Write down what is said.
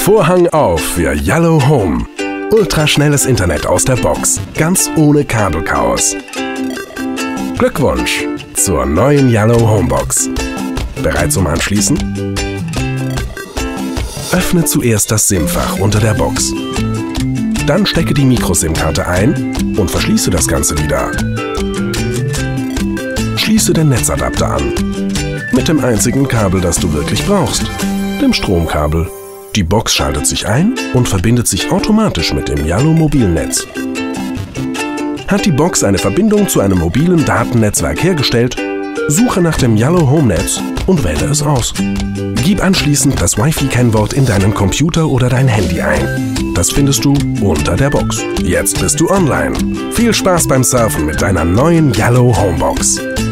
Vorhang auf für Yallo Home. Ultraschnelles Internet aus der Box, ganz ohne Kabelchaos. Glückwunsch zur neuen Yallo Homebox. Bereit zum Anschließen? Öffne zuerst das SIM-Fach unter der Box. Dann stecke die Micro-SIM-Karte ein und verschließe das Ganze wieder. Schließe den Netzadapter an. Mit dem einzigen Kabel, das du wirklich brauchst, dem Stromkabel. Die Box schaltet sich ein und verbindet sich automatisch mit dem Yallo Mobilnetz. Hat die Box eine Verbindung zu einem mobilen Datennetzwerk hergestellt, suche nach dem Yallo Home Netz und wähle es aus. Gib anschließend das Wi-Fi-Kennwort in deinen Computer oder dein Handy ein. Das findest du unter der Box. Jetzt bist du online. Viel Spaß beim Surfen mit deiner neuen Yallo Homebox.